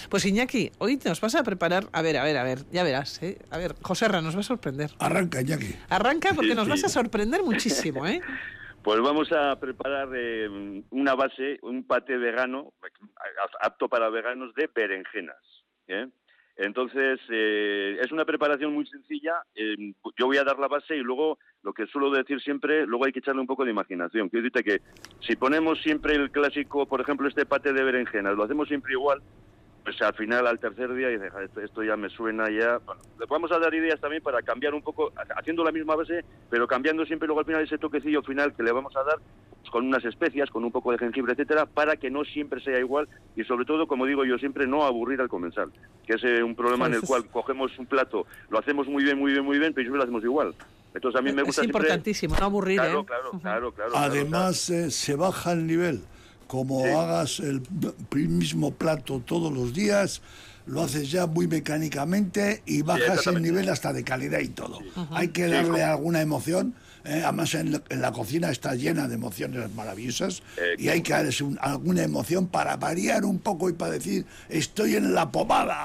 Pues Iñaki, hoy nos vas a preparar, a ver, ya verás, ¿eh? A ver, Joserra, nos va a sorprender. Arranca, Iñaki. Arranca porque nos vas a sorprender muchísimo, ¿eh? Pues vamos a preparar una base, un paté vegano, apto para veganos de berenjenas, ¿eh? Entonces, es una preparación muy sencilla. Yo voy a dar la base y luego, lo que suelo decir siempre, luego hay que echarle un poco de imaginación. Quiero decirte que si ponemos siempre el clásico, por ejemplo, este paté de berenjenas, lo hacemos siempre igual, pues al final, al tercer día, dice, esto ya me suena ya. Bueno, le vamos a dar ideas también para cambiar un poco, haciendo la misma base, pero cambiando siempre luego al final ese toquecillo final que le vamos a dar, pues, con unas especias, con un poco de jengibre, etcétera, para que no siempre sea igual y sobre todo, como digo yo siempre, no aburrir al comensal, que es un problema en el cual cogemos un plato, lo hacemos muy bien, pero siempre lo hacemos igual. Entonces a mí me gusta siempre... Es importantísimo, no aburrir, Claro. Además, se baja el nivel. Como hagas el mismo plato todos los días, lo haces ya muy mecánicamente y bajas el nivel hasta de calidad y todo. Hay que darle alguna emoción. Además, en la cocina está llena de emociones maravillosas y hay que darle alguna emoción para variar un poco y para decir, estoy en la pomada.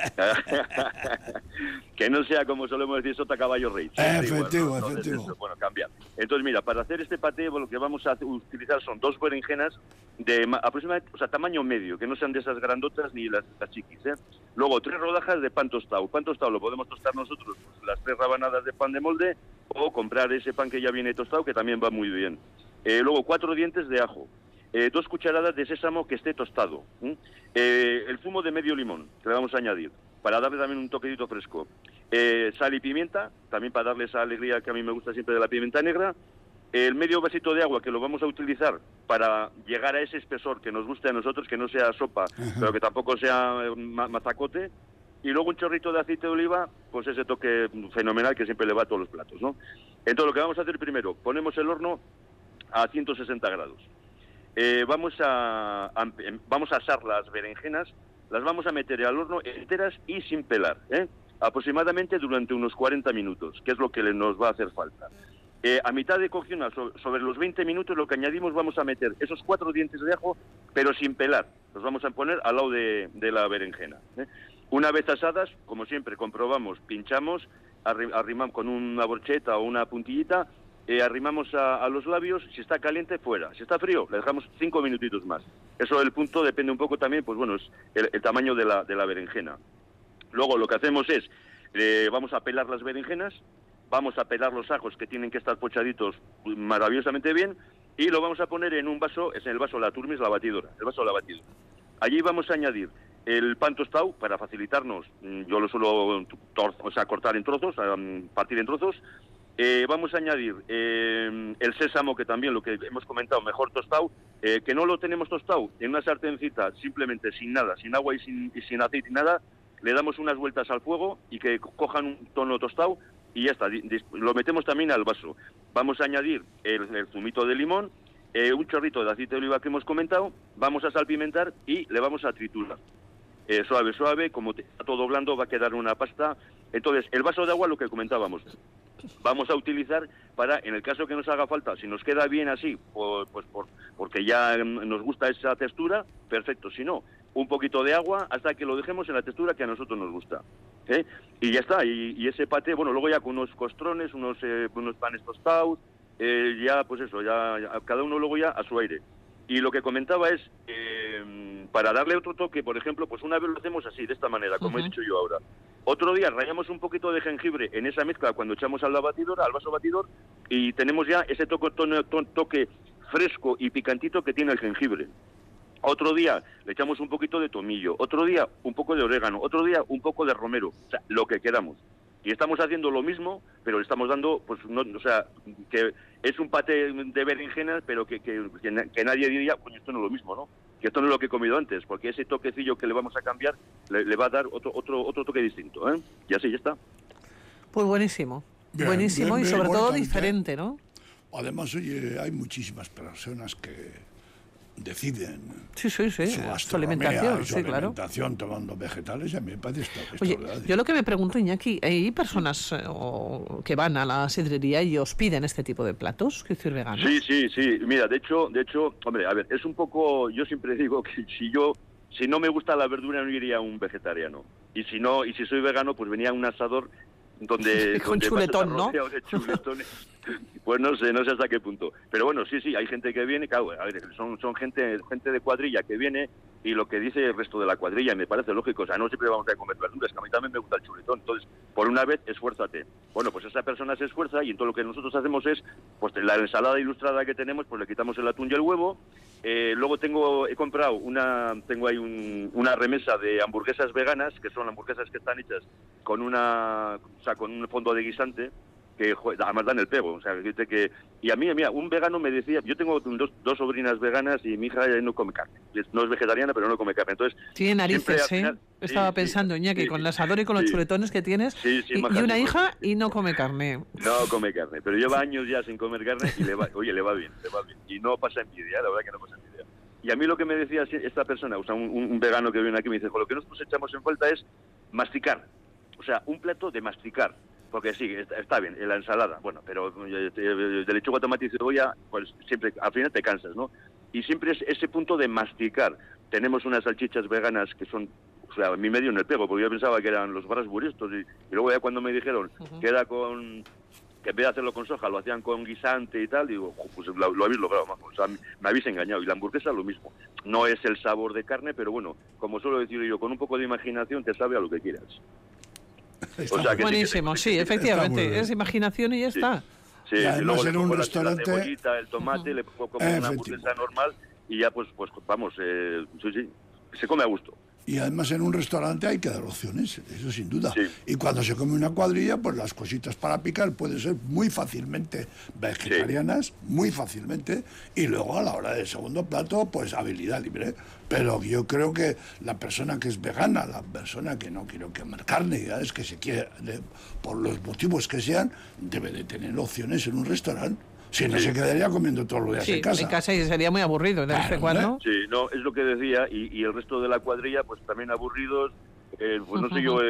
Que no sea, como solemos decir, sota caballo rey. Efectivo. Bueno, cambiar. Entonces, mira, para hacer este paté, lo que vamos a utilizar son 2 berenjenas de aproximadamente, tamaño medio, que no sean de esas grandotas ni las chiquis, ¿eh? Luego, 3 rodajas de pan tostado. Pan tostado lo podemos tostar nosotros, pues, las 3 rabanadas de pan de molde, o comprar ese pan que ya viene tostado, que también va muy bien. Luego, 4 dientes de ajo. 2 cucharadas de sésamo que esté tostado. El zumo de medio limón, que le vamos a añadir, para darle también un toquecito fresco. Sal y pimienta, también para darle esa alegría que a mí me gusta siempre de la pimienta negra. El medio vasito de agua, que lo vamos a utilizar para llegar a ese espesor que nos guste a nosotros, que no sea sopa, pero que tampoco sea mazacote. Y luego un chorrito de aceite de oliva, pues ese toque fenomenal que siempre le va a todos los platos, ¿no? Entonces lo que vamos a hacer primero, ponemos el horno a 160 grados. Vamos a asar las berenjenas, las vamos a meter al horno enteras y sin pelar, aproximadamente durante unos 40 minutos, que es lo que nos va a hacer falta. A mitad de cocción, sobre los 20 minutos, lo que añadimos, vamos a meter esos 4 dientes de ajo, pero sin pelar. Los vamos a poner al lado de la berenjena. Una vez asadas, como siempre, comprobamos, pinchamos, arrimamos con una brocheta o una puntillita, arrimamos a los labios. Si está caliente, fuera. Si está frío, le dejamos 5 minutitos más. Eso, el punto depende un poco también, pues bueno, es el tamaño de la berenjena. Luego lo que hacemos es, vamos a pelar las berenjenas, vamos a pelar los ajos, que tienen que estar pochaditos maravillosamente bien, y lo vamos a poner en un vaso, es en el vaso la turmis, la batidora, el vaso de la batidora. Allí vamos a añadir el pan tostado para facilitarnos, yo lo suelo cortar en trozos, partir en trozos. Vamos a añadir el sésamo, que también lo que hemos comentado, mejor tostado, que no lo tenemos tostado en una sartencita, simplemente sin nada, sin agua y sin aceite y nada, le damos unas vueltas al fuego y que cojan un tono tostado y ya está, lo metemos también al vaso. Vamos a añadir el zumito de limón, un chorrito de aceite de oliva que hemos comentado, vamos a salpimentar y le vamos a triturar. Suave, como está todo blando va a quedar una pasta. Entonces, el vaso de agua, lo que comentábamos, vamos a utilizar para, en el caso que nos haga falta, si nos queda bien así, porque ya nos gusta esa textura, perfecto. Si no, un poquito de agua hasta que lo dejemos en la textura que a nosotros nos gusta. Y ya está, y ese paté, bueno, luego ya con unos costrones, unos panes tostados, ya pues eso, ya cada uno luego ya a su aire. Y lo que comentaba es, para darle otro toque, por ejemplo, pues una vez lo hacemos así, de esta manera, como he dicho yo ahora. Otro día rallamos un poquito de jengibre en esa mezcla cuando echamos al vaso batidor, y tenemos ya ese toque fresco y picantito que tiene el jengibre. Otro día le echamos un poquito de tomillo, otro día un poco de orégano, otro día un poco de romero, o sea, lo que queramos. Y estamos haciendo lo mismo, pero le estamos dando, pues, que es un paté de berenjenas, pero que nadie diría, coño, esto no es lo mismo, ¿no? Que esto no es lo que he comido antes, porque ese toquecillo que le vamos a cambiar le va a dar otro toque distinto, Y así ya está. Pues buenísimo, buenísimo y sobre todo diferente, ¿no? Además, oye, hay muchísimas personas que deciden su alimentación, su alimentación tomando vegetales, y a mí me parece esto. Oye, yo lo que me pregunto, Iñaki, ¿hay personas que van a la sidrería y os piden este tipo de platos, que decir, veganos? Sí. Mira, de hecho, hombre, a ver, es un poco, yo siempre digo que si yo si no me gusta la verdura no iría a un vegetariano. Y si soy vegano, pues venía a un asador donde con chuletón, ¿no? De chuletones. Pues no sé hasta qué punto. Pero bueno, sí, hay gente que viene, claro, a ver, son gente de cuadrilla que viene, y lo que dice el resto de la cuadrilla me parece lógico. O sea, no siempre vamos a comer verduras, que a mí también me gusta el chuletón. Entonces, por una vez, esfuérzate. Bueno, pues esa persona se esfuerza, y entonces lo que nosotros hacemos es, pues la ensalada ilustrada que tenemos, pues le quitamos el atún y el huevo. Luego he comprado tengo ahí una remesa de hamburguesas veganas, que son hamburguesas que están hechas con con un fondo de guisante, que además dan el pego. O sea, y a mí, mira, un vegano me decía, yo tengo dos sobrinas veganas y mi hija no come carne. No es vegetariana, pero no come carne. Entonces, tiene narices, final, Estaba pensando, Iñaki, con el asador y con los chuletones que tienes, y una hija y no come carne. No come carne, pero lleva años ya sin comer carne y le va bien. Y no pasa envidia, la verdad que no pasa envidia. Y a mí lo que me decía esta persona, o sea, un vegano que viene aquí, me dice, lo que nosotros echamos en falta es masticar. O sea, un plato de masticar. Porque sí, está bien, la ensalada, bueno, pero de lechuga, tomate y cebolla, pues siempre, al final te cansas, ¿no? Y siempre es ese punto de masticar. Tenemos unas salchichas veganas que son, o sea, mi medio en el pego, porque yo pensaba que eran los Brasburg estos, y luego ya cuando me dijeron que era que en vez de hacerlo con soja, lo hacían con guisante y tal, digo, pues lo habéis logrado, o sea, me habéis engañado. Y la hamburguesa lo mismo. No es el sabor de carne, pero bueno, como suelo decir yo, con un poco de imaginación te sabe a lo que quieras. O sea, buenísimo, sí, efectivamente, es imaginación y ya está. Sí, y además en un restaurante... La cebollita, el tomate, le pongo como una hamburguesa normal y ya pues vamos, sí, se come a gusto. Y además en un restaurante hay que dar opciones, eso sin duda. Sí. Y cuando se come una cuadrilla, pues las cositas para picar pueden ser muy fácilmente vegetarianas, muy fácilmente, y luego a la hora del segundo plato, pues habilidad libre. Pero yo creo que la persona que es vegana, la persona que no quiere comer carne, ya es que se quiere, por los motivos que sean, debe de tener opciones en un restaurante. Si no, se quedaría comiendo todos los días en casa. En casa y sería muy aburrido de vez en cuando. Sí, no, es lo que decía, y el resto de la cuadrilla, pues también aburridos, pues no sé yo,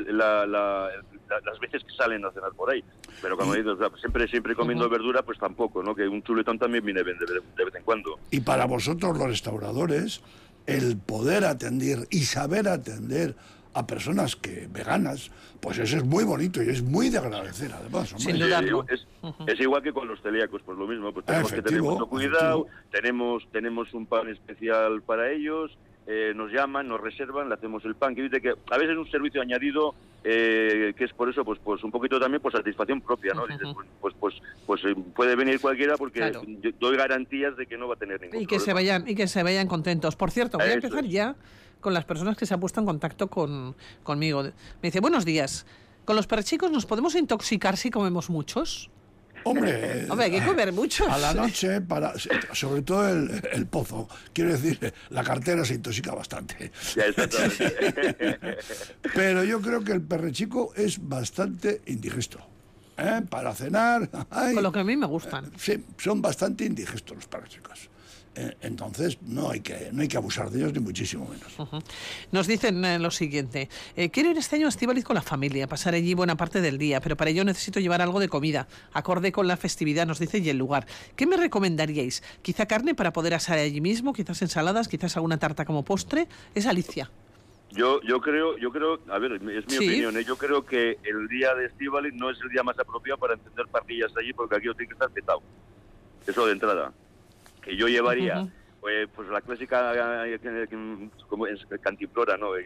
las veces que salen a cenar por ahí. Pero como dices, siempre comiendo verdura, pues tampoco, ¿no? Que un chuletón también viene de vez en cuando. Y para vosotros, los restauradores, el poder atender y saber atender a personas veganas, pues eso es muy bonito y es muy de agradecer, además. Sin dudarlo. Es igual que con los celíacos, pues lo mismo, pues tenemos que tener mucho cuidado, tenemos un pan especial para ellos, nos llaman, nos reservan, le hacemos el pan, que dice que a veces es un servicio añadido, que es por eso, pues un poquito también por satisfacción propia, ¿no? Dices, pues puede venir cualquiera porque yo doy garantías de que no va a tener ningún problema. Y que se vayan contentos. Por cierto, voy a empezar ya con las personas que se han puesto en contacto conmigo. Me dice, buenos días, ¿con los perchicos nos podemos intoxicar si comemos muchos? Hombre, hay que comer muchos. A la noche, sobre todo el pozo, quiero decir, la cartera se intoxica bastante. Ya, exactamente. Pero yo creo que el perrechico es bastante indigesto. Para cenar... Con lo que a mí me gustan. Sí, son bastante indigestos los perrechicos. Entonces no hay que abusar de ellos, ni muchísimo menos. Nos dicen lo siguiente: quiero ir este año a Estíbaliz con la familia, pasar allí buena parte del día, pero para ello necesito llevar algo de comida, acorde con la festividad, nos dice, y el lugar. ¿Qué me recomendaríais? ¿Quizá carne para poder asar allí mismo? ¿Quizás ensaladas? ¿Quizás alguna tarta como postre? Es Alicia. Yo creo, a ver, es mi opinión, yo creo que el día de Estíbaliz no es el día más apropiado para encender parrillas allí, porque aquí tiene que estar petado. Eso de entrada. Que yo llevaría, pues la clásica como es cantimplora, ¿no?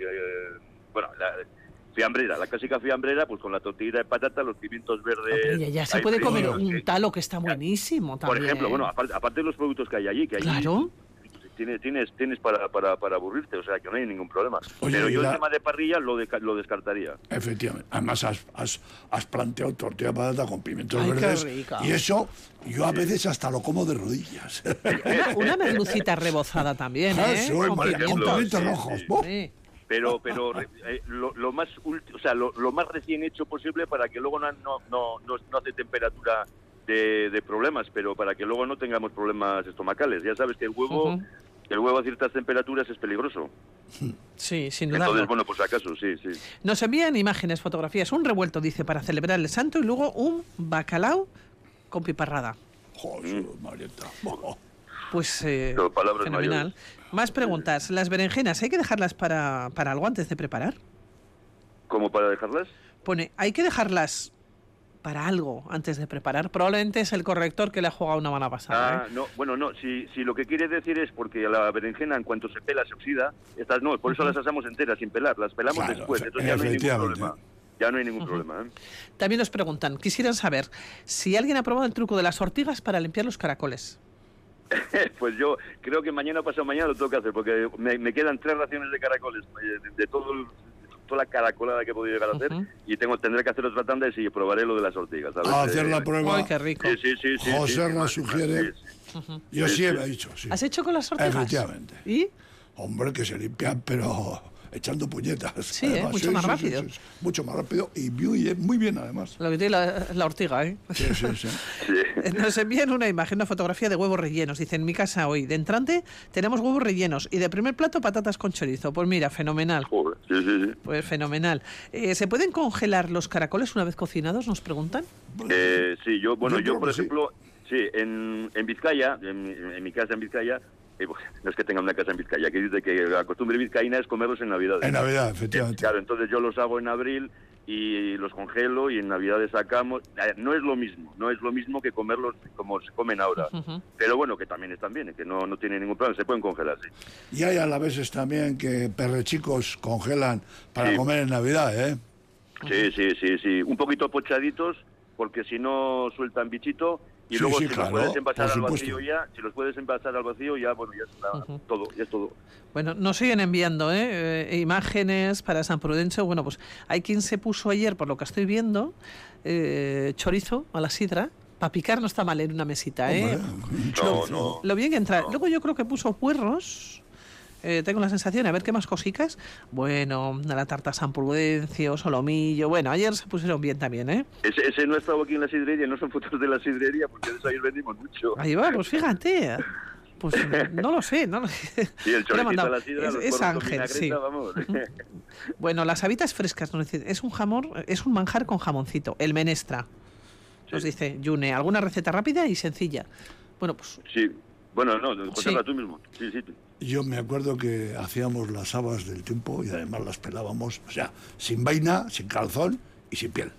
Fiambrera, la clásica fiambrera, pues con la tortilla de patata, los pimientos verdes... Hombre, ya se puede comer un talo que está buenísimo también. Por ejemplo, bueno, aparte de los productos que hay allí, claro. Tienes para aburrirte, o sea que no hay ningún problema. Oye, pero yo el tema de parrilla lo descartaría. Efectivamente. Además has planteado tortilla de patata con pimientos verdes. Qué rica. Y eso yo a veces hasta lo como de rodillas. Una merlucita rebozada también, Con pimientos rojos. Sí. Pero lo más lo más recién hecho posible para que luego no hace temperatura de problemas, pero para que luego no tengamos problemas estomacales. Ya sabes que el huevo a ciertas temperaturas es peligroso. Sí, sin duda. Entonces, bueno, pues acaso, sí. Nos envían imágenes, fotografías, un revuelto, dice, para celebrar el santo, y luego un bacalao con piparrada. Joder, Marieta. Pues palabras fenomenal. mayores. Más preguntas. Las berenjenas, ¿hay que dejarlas para algo antes de preparar? ¿Cómo para dejarlas? Pone, hay que dejarlas para algo antes de preparar. Probablemente es el corrector que le ha jugado una mala pasada. No, bueno, no, si lo que quiere decir es porque la berenjena en cuanto se pela se oxida, estas no, por eso las asamos enteras sin pelar, las pelamos después, entonces ya no hay ningún problema. Ya no hay ningún problema. También nos preguntan, quisieran saber si alguien ha probado el truco de las ortigas para limpiar los caracoles. Pues yo creo que mañana o pasado mañana lo tengo que hacer, porque me quedan 3 raciones de caracoles de toda la caracolada que he podido llegar a hacer, y tendré que hacer otra tanda y probaré lo de las ortigas. A hacer la prueba. ¡Ay, qué rico! Sí, José nos sugiere. Yo sí he dicho, sí. ¿Has hecho con las ortigas? Efectivamente. ¿Y? Hombre, que se limpian, pero echando puñetas. Sí, además, mucho más rápido. Sí. Mucho más rápido y muy bien, además. Lo que tiene la ortiga, ¿eh? Sí. Nos envían una imagen, una fotografía de huevos rellenos. Dice, en mi casa hoy, de entrante, tenemos huevos rellenos y de primer plato, patatas con chorizo. Pues mira, fenomenal. Joder, sí. Pues fenomenal. ¿Se pueden congelar los caracoles una vez cocinados, nos preguntan? Sí, yo por ejemplo, sí, en Vizcaya, en mi casa en Vizcaya, no es que tenga una casa en Vizcaya, que dice que la costumbre vizcaína es comerlos en Navidad. En Navidad, efectivamente. Claro, entonces yo los hago en abril y los congelo y en Navidades sacamos. No es lo mismo que comerlos como se comen ahora. Pero bueno, que también están bien, que no tiene ningún problema, se pueden congelar, sí. Y hay a la veces también que perrechicos congelan para comer en Navidad, ¿eh? Sí. Un poquito pochaditos, porque si no sueltan bichito. Y luego los puedes envasar al vacío ya, bueno, ya está todo, ya es todo. Bueno, nos siguen enviando imágenes para San Prudencio. Bueno, pues hay quien se puso ayer, por lo que estoy viendo, chorizo a la sidra. Para picar no está mal en una mesita, ¿eh? No. Lo bien que entra. Luego yo creo que puso puerros. Tengo la sensación, a ver qué más cositas. Bueno, la tarta San Prudencio, solomillo. Bueno, ayer se pusieron bien también, ¿eh? Ese no ha estado aquí en la sidrería, no son fotos de la sidrería, porque de eso ayer vendimos mucho. Ahí va, pues fíjate. Pues no lo sé. Sí, el choricito de la sidra, es Ángel, sí. Vamos. Bueno, las habitas frescas, nos dice, es un manjar con jamoncito, el menestra. Nos dice Yune, alguna receta rápida y sencilla. Bueno, pues... Sí, bueno, no, conserva tú mismo. Sí. Yo me acuerdo que hacíamos las habas del tiempo y además las pelábamos, o sea, sin vaina, sin calzón y sin piel.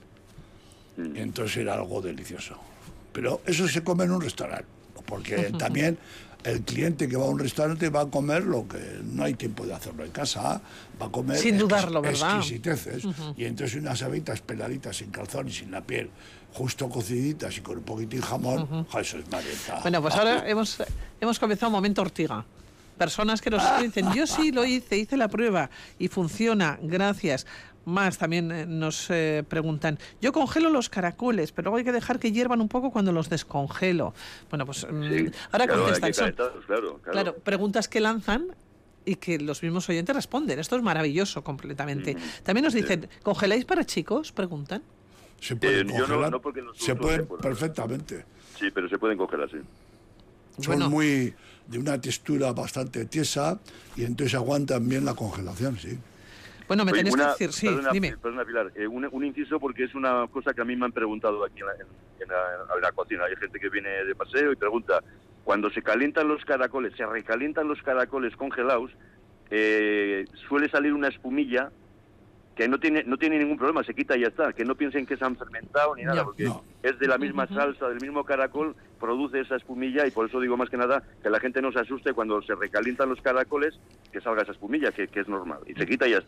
Y entonces era algo delicioso. Pero eso se come en un restaurante, porque también el cliente que va a un restaurante va a comer lo que no hay tiempo de hacerlo en casa, va a comer sin dudarlo, ¿verdad? Exquisiteces. Y entonces unas habitas peladitas sin calzón y sin la piel, justo cociditas y con un poquitín jamón, eso es marieta. Bueno, pues ahora hemos comenzado un momento ortiga. Personas que nos dicen, yo sí lo hice la prueba y funciona, gracias. Más también nos preguntan, yo congelo los caracoles, pero luego hay que dejar que hiervan un poco cuando los descongelo. Bueno, pues ahora contestan. Claro, preguntas que lanzan y que los mismos oyentes responden. Esto es maravilloso completamente. También nos dicen, ¿congeláis para chicos? Preguntan. Se pueden congelar, no porque se pueden perfectamente. Sí, pero se pueden congelar, sí. Son muy de una textura bastante tiesa y entonces aguantan bien la congelación, sí. Bueno, me tenéis que decir, sí, dime. Perdona, Pilar, un inciso porque es una cosa que a mí me han preguntado aquí en la cocina. Hay gente que viene de paseo y pregunta, cuando se recalientan los caracoles congelados, suele salir una espumilla que no tiene ningún problema, se quita y ya está, que no piensen que se han fermentado ni nada, porque es de la misma salsa, del mismo caracol, produce esa espumilla y por eso digo más que nada que la gente no se asuste cuando se recalientan los caracoles, que salga esa espumilla, que es normal, y se quita y ya está.